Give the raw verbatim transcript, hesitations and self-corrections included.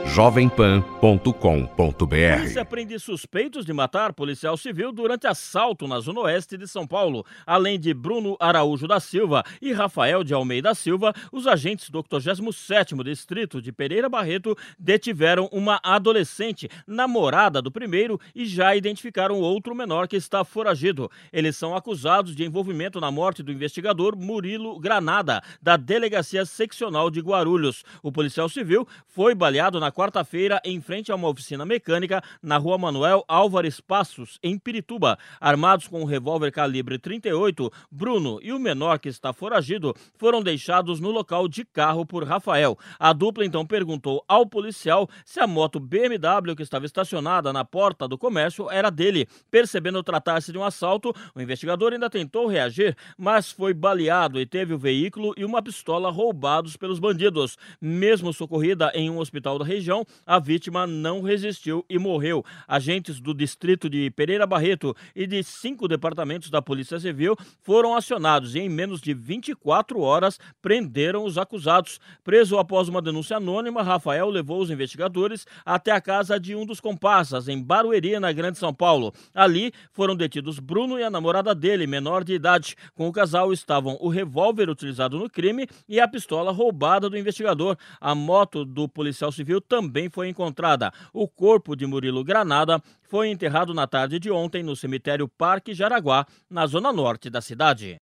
jovem pan ponto com ponto br. Polícia prende suspeitos de matar policial civil durante assalto na zona oeste de São Paulo. Além de Bruno Araújo da Silva e Rafael de Almeida Silva, os agentes do octogésimo sétimo Distrito de Pereira Barreto detiveram uma adolescente, namorada do primeiro, e já identificaram outro menor que está foragido. Eles são acusados de envolvimento na morte do investigador Murilo Granada, da Delegacia Seccional de Guarulhos. O policial civil foi baleado na quarta-feira em frente a uma oficina mecânica na rua Manuel Álvares Passos, em Pirituba. Armados com um revólver calibre trinta e oito, Bruno e o menor que está foragido foram deixados no local de carro por Rafael. A dupla então perguntou ao policial se a moto B M W que estava estacionada na porta do comércio era dele. Percebendo tratar-se de um assalto, o investigador ainda tentou reagir, mas foi baleado e teve o veículo e uma pistola roubados pelos bandidos. Mesmo socorrida em um hospital da região, a vítima não resistiu e morreu. Agentes do distrito de Pereira Barreto e de cinco departamentos da Polícia Civil foram acionados e em menos de vinte e quatro horas prenderam os acusados. Preso após uma denúncia anônima, Rafael levou os investigadores até a casa de um dos comparsas em Barueri, na Grande São Paulo. Ali foram detidos Bruno e a namorada dele, menor de idade. Com o casal estavam o revólver utilizado no crime e a pistola roubada do investigador. A moto do policial civil também foi encontrada. O corpo de Murilo Granada foi enterrado na tarde de ontem no cemitério Parque Jaraguá, na zona norte da cidade.